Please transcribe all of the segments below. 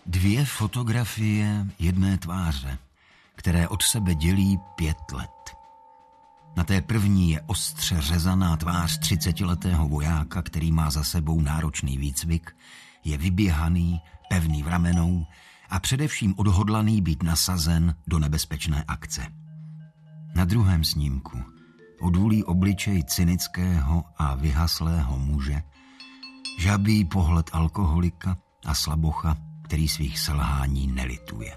Dvě fotografie jedné tváře, které od sebe dělí 5 let. Na té první je ostře řezaná tvář 30letého vojáka, který má za sebou náročný výcvik, je vyběhaný, pevný v ramenou a především odhodlaný být nasazen do nebezpečné akce. Na druhém snímku odůlí obličej cynického a vyhaslého muže, žabý pohled alkoholika a slabocha, který svých selhání nelituje.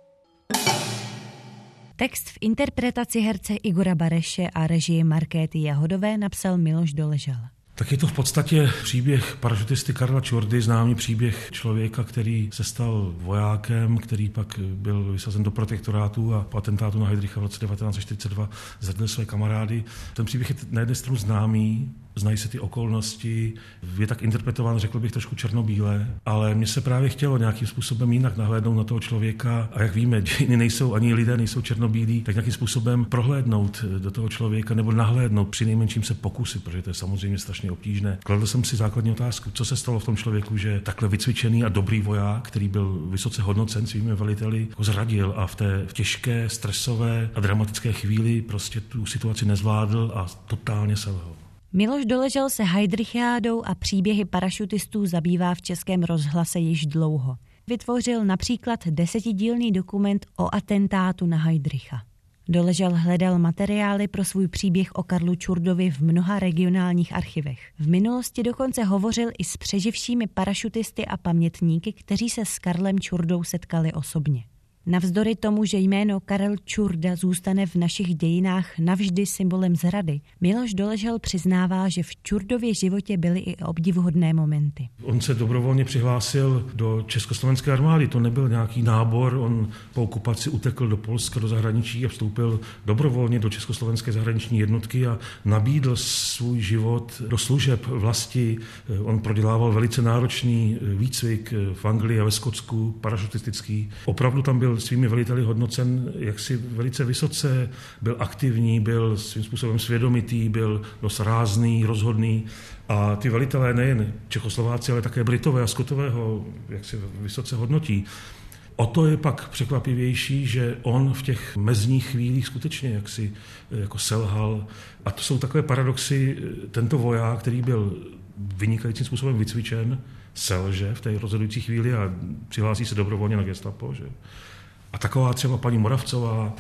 Text v interpretaci herce Igora Bareše a režii Markéty Jahodové napsal Miloš Doležal. Tak je to v podstatě příběh parašutisty Karla Čurdy, známý příběh člověka, který se stal vojákem, který pak byl vysazen do protektorátu a po atentátu na Heydricha v roce 1942 zradil své kamarády. Ten příběh je na jedné stranu známý, znají se ty okolnosti, je tak interpretován, řekl bych, trošku černobíle, ale mně se právě chtělo nějakým způsobem jinak nahlédnout na toho člověka a jak víme, dějiny nejsou, ani lidé nejsou černobílí, tak nějakým způsobem prohlédnout do toho člověka nebo nahlédnout, přinejmenším se pokusit, protože to je samozřejmě strašně obtížné. Kladl jsem si základní otázku, co se stalo v tom člověku, že takhle vycvičený a dobrý voják, který byl vysoce hodnocen svými veliteli, ho zradil a v těžké, stresové a dramatické chvíli prostě tu situaci nezvládl a totálně selhal. Miloš Doležal se Heydrichiádou a příběhy parašutistů zabývá v Českém rozhlase již dlouho. Vytvořil například 10dílný dokument o atentátu na Heydricha. Doležal hledal materiály pro svůj příběh o Karlu Čurdovi v mnoha regionálních archivech. V minulosti dokonce hovořil i s přeživšími parašutisty a pamětníky, kteří se s Karlem Čurdou setkali osobně. Navzdory tomu, že jméno Karel Čurda zůstane v našich dějinách navždy symbolem zrady, Miloš Doležal přiznává, že v Čurdově životě byly i obdivuhodné momenty. On se dobrovolně přihlásil do československé armády, to nebyl nějaký nábor, on po okupaci utekl do Polska, do zahraničí a vstoupil dobrovolně do československé zahraniční jednotky a nabídl svůj život do služeb vlasti. On prodělával velice náročný výcvik v Anglii a ve Skotsku, parašutistický. Opravdu tam byl svými veliteli hodnocen jaksi velice vysoce, byl aktivní, byl svým způsobem svědomitý, byl dost rázný, rozhodný a ty velitelé nejen Čechoslováci, ale také Britové a Skotové ho jaksi vysoce hodnotí. O to je pak překvapivější, že on v těch mezních chvílích skutečně jaksi jako selhal. A to jsou takové paradoxy, tento voják, který byl vynikajícím způsobem vycvičen, selže v té rozhodující chvíli a přihlásí se dobrovolně na gestapo. Že? A taková třeba paní Moravcová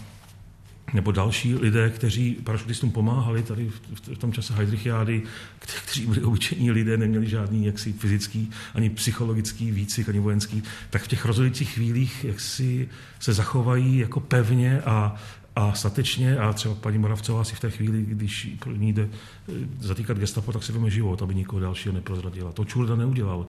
nebo další lidé, kteří parašutistům pomáhali tady v tom čase Heydrichiády, kteří byli obyčejní lidé, neměli žádný jaksi fyzický, ani psychologický výcvik, ani vojenský, tak v těch rozhodujících chvílích jaksi se zachovají jako pevně a statečně a třeba paní Moravcová si v té chvíli, když pro ní jde zatýkat gestapo, tak si veme život, aby nikoho dalšího neprozradila. To Čurda neudělal.